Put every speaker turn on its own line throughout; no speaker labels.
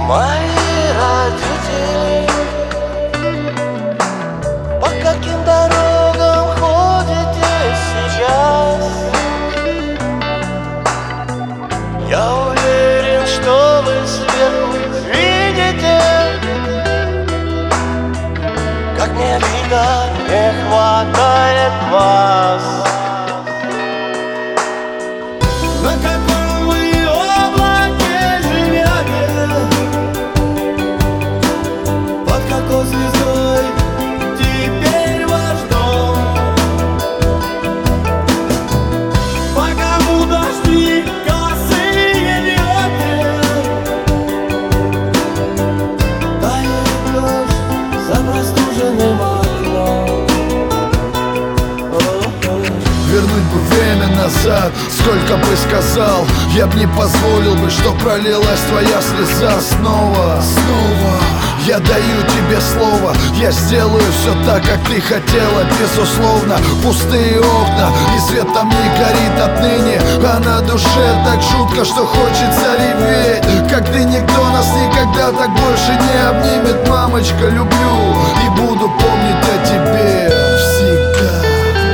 мои родители? По каким дорогам ходите сейчас? Я уверен, что вы сверху видите, как мне дико не хватает вас.
На каком вы облаке живете? Под какой звездой теперь ваш дом? По кому дожди косые льете? Тает дождь за простуженным окном.
Вернуть бы время назад, сколько бы сказал, я б не позволил бы, что пролилась твоя слеза снова. Я даю тебе слово, я сделаю все так, как ты хотела, безусловно. Пустые окна, и свет там не горит отныне, а на душе так жутко, что хочется реветь. Как ты, никто нас никогда так больше не обнимет. Мамочка, люблю и буду помнить о тебе всегда.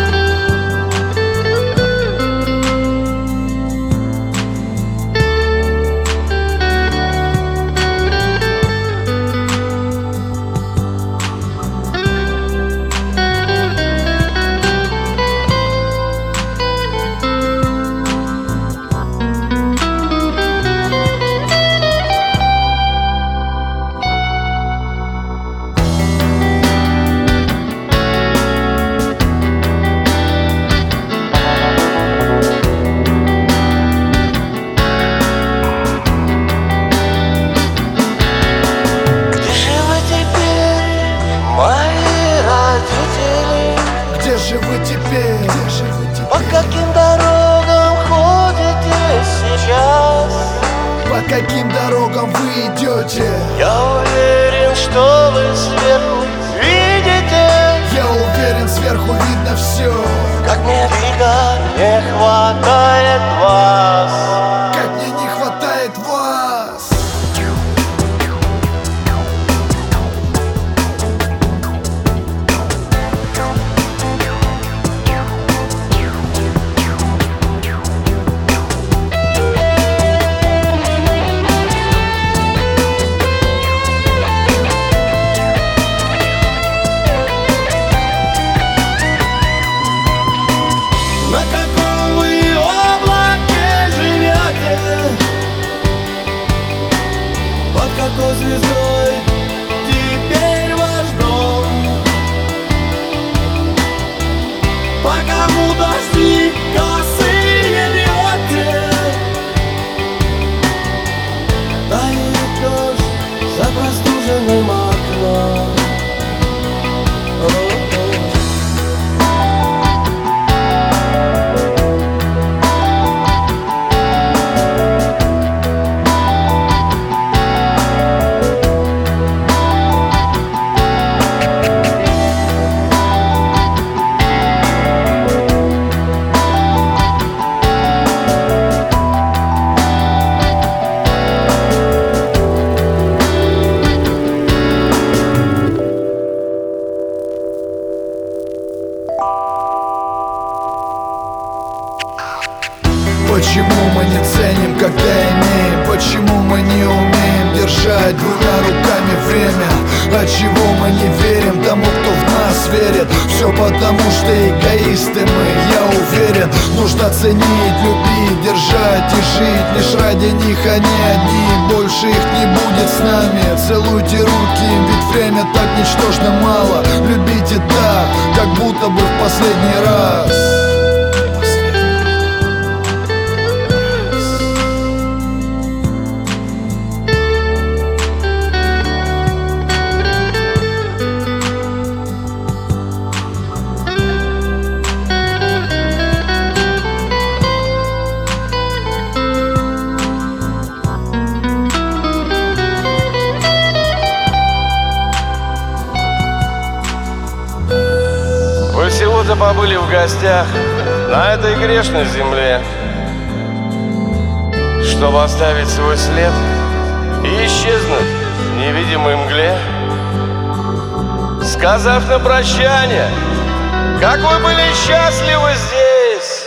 Где же вы теперь?
По каким дорогам ходите сейчас?
По каким дорогам вы идете?
Я уверен, что вы сверху видите,
Я уверен, сверху видно все.
как мне дико не хватает вас.
Как мне не хватает вас.
На каком вы облаке живете? Под какой звездой теперь ваш дом? По кому дожди косые льете? Тает дождь за простуженным окном.
Почему мы не ценим, когда имеем? Почему мы не умеем держать двумя руками время? Отчего мы не верим тому, кто в нас верит? Все потому, что эгоисты мы, я уверен. Нужно ценить, любить, держать и жить лишь ради них, они одни. Больше их не будет с нами. Целуйте руки им, ведь время так ничтожно мало. Любите так, как будто бы в последний раз.
Вы всего-то побыли в гостях на этой грешной земле, чтобы оставить свой след и исчезнуть в невидимой мгле, сказав на прощание, как вы были счастливы здесь.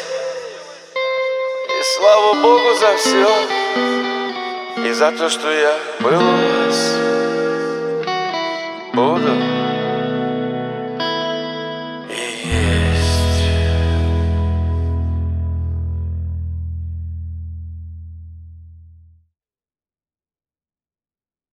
И слава Богу за все, и за то, что я был у вас. Буду